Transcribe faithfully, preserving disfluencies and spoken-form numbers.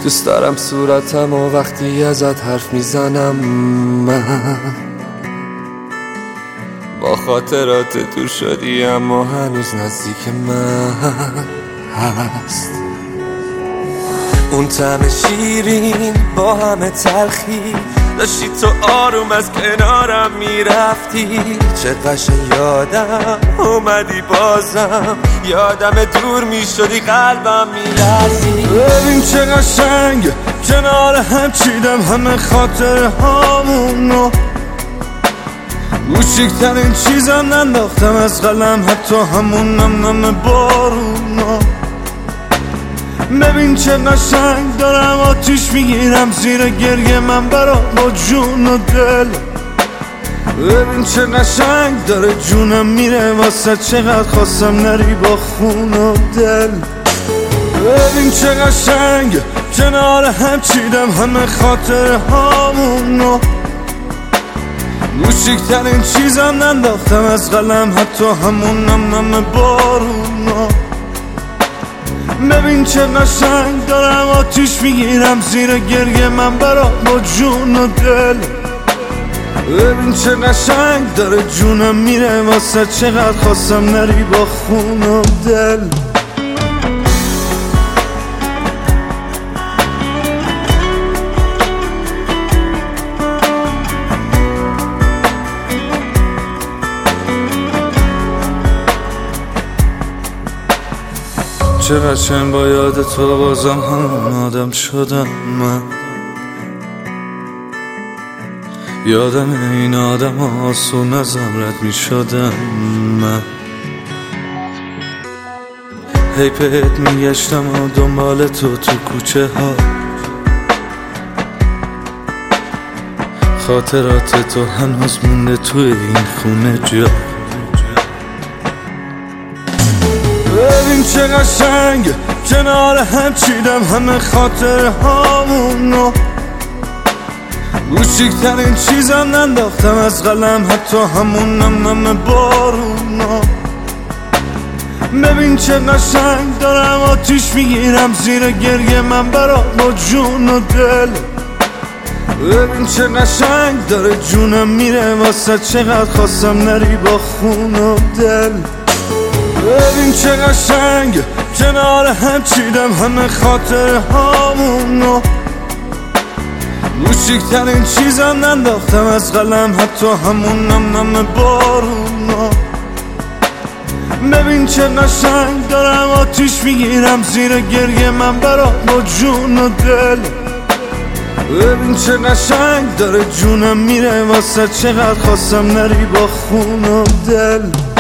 دوست دارم صورتم و وقتی ازت حرف میزنم من با خاطرات دور شدی اما هنوز نزدیک من هست. اون طعم شیرین با همه تلخی داشتی تو آروم از کنارم میرفتی، چه قشنگ یادم اومدی بازم، یادم دور میشدی قلبم میلرزی. ببین چه قشنگ کنار هم چیدم همه خاطر هامونو، کوچیکترین چیزم ننداختم از قلم حتی همون نم نم بارونا. ببین چه قشنگ دارم آتیش میگیرم زیر گریه من برا با جون و دل. ببین چه قشنگ داره جونم میره واسه چقدر خواستم نری با خون و دل. ببین چه قشنگ کنار هم چیدم همه خاطر هامونو، کوچیکترین چیزم ننداختم از قلم حتی همون نم نم بارونا. ببین چه قشنگ دارم آتیش میگیرم زیر گریه من برا با جون و دل. ببین چه قشنگ داره جونم میره واسه چقدر خواستم نری با خون و دل. چه قشنگ با یاد تو بازم همون آدم شدم من، یادم این آدم آسون ازم رد می شدم من. هی پهت می گشتم و دنبال تو تو کوچه ها، خاطرات تو هنوز مونده توی این خونه جا. ببین چه قشنگ کنار هم چیدم همه خاطر هامونو، کوچیکترین چیزم ننداختم از قلم حتی همون نم نم بارونا. ببین چه قشنگ دارم آتیش میگیرم زیر گریه من برا با جون و دل. ببین چه قشنگ داره جونم میره واسه چقدر خواستم نری با خون و دل. ببین چه قشنگ کنار هم چیدم همه خاطر هامونو، کوچیکترین چیزم ننداختم از قلم حتی همون نم نم بارونا. ببین چه قشنگ دارم آتیش میگیرم زیر گریه من برا با جون و دل. ببین چه قشنگ داره جونم میره واسه چقدر خواستم نری با خون و دل.